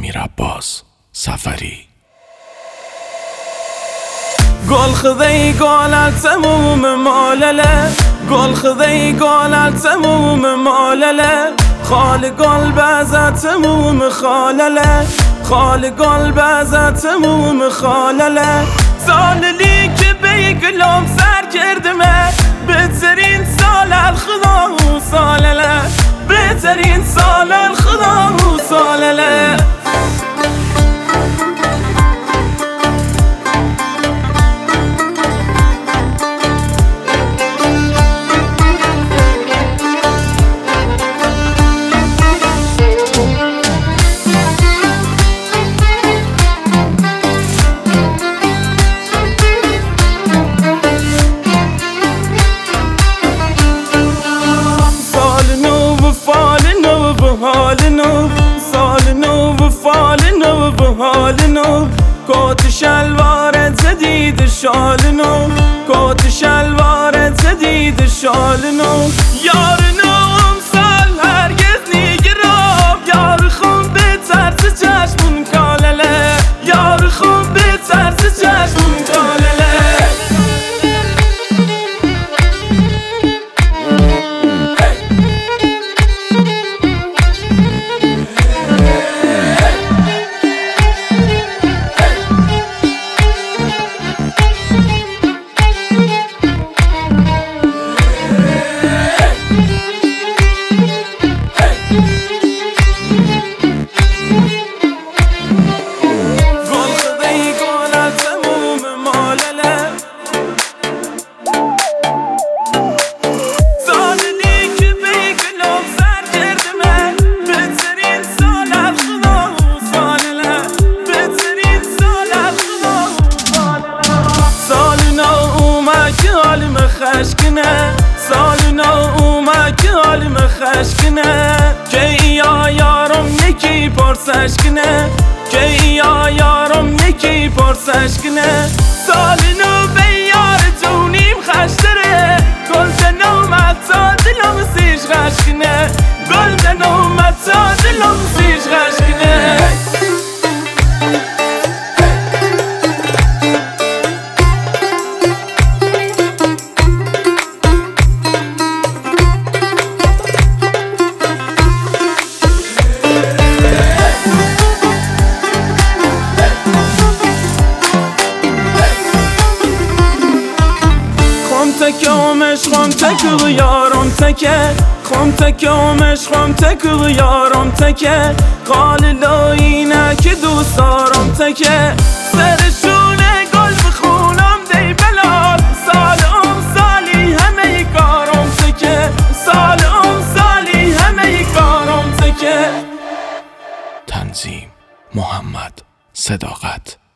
امیرعباس سفری. گل خذي قال التموم مالله، گل خذي قال التموم مالله، خال قلب از تموم خالله، خال قلب از تموم خالله. ساللی که به گلم سر کردمه، بهترین سال الخدا و سالله، بهترین سال الخدا و سالله. حال نو کت شلوارت جدید شال نو، کت شلوارت جدید شال نو. یار نوم سال هرگز نیگرام، یار خون به طرز چشمون کالله، یار خون به طرز چشمون کالله. سال نو اومد که حالم خشکنه، که یا یارم یکی پرسش کنه، که یا یارم یکی پرسش کنه. سال نو به یار جونیم خشتره، گل دنو متا دلم سیش خشکنه، گل دنو متا دلم سیش خشکنه. خم تکو یارم تکه، خم تکومش خم تکو یارم تکه، قال لاینه که دوست دارم تکه. سرشونه گل بخونم دی بلال، سال سالی همه کارم تکه، سال سالی همه کارم تکه. تنظیم محمد صداقت.